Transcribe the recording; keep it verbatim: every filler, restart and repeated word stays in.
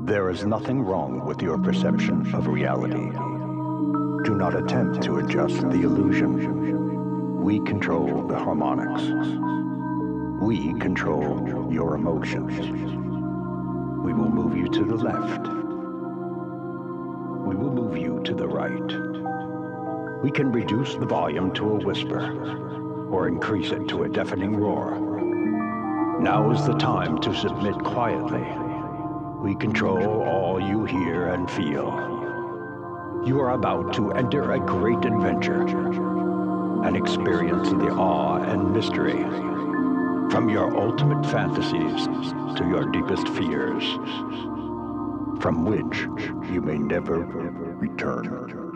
There is nothing wrong with your perception of reality. Do not attempt to adjust the illusion. We control the harmonics. We control your emotions. We will move you to the left. We will move you to the right. We can reduce the volume to a whisper, or increase it to a deafening roar. Now is the time to submit quietly. We control all you hear and feel. You are about to enter a great adventure, an experience of the awe and mystery, from your ultimate fantasies to your deepest fears, from which you may never return.